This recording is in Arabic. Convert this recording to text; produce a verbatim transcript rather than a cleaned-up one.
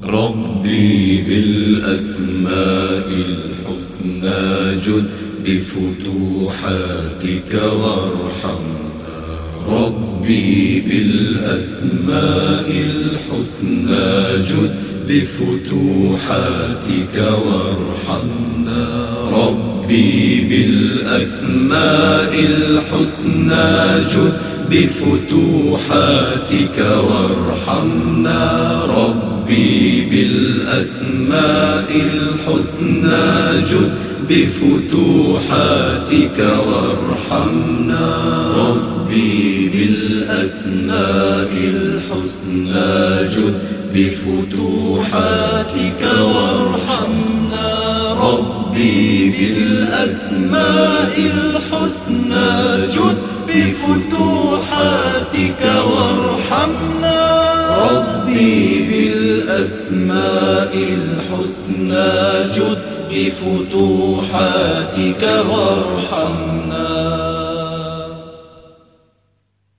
ربي بالأسماء الحسنى جد بفتوحاتك وارحمنا. ربي بالأسماء الحسنى جد بفتوحاتك وارحمنا. ربي بالأسماء الحسنى جد بفتوحاتك وارحمنا. ربي بالأسماء الحسنى جد بفتوحاتك وارحمنا. ربي بالأسماء الحسنى جد بفتوحاتك وارحمنا. ربي بالأسماء الحسنى جد بفتوحاتك وارحمنا. ربي بالأسماء الحسنى جد بفتوحاتك وارحمنا.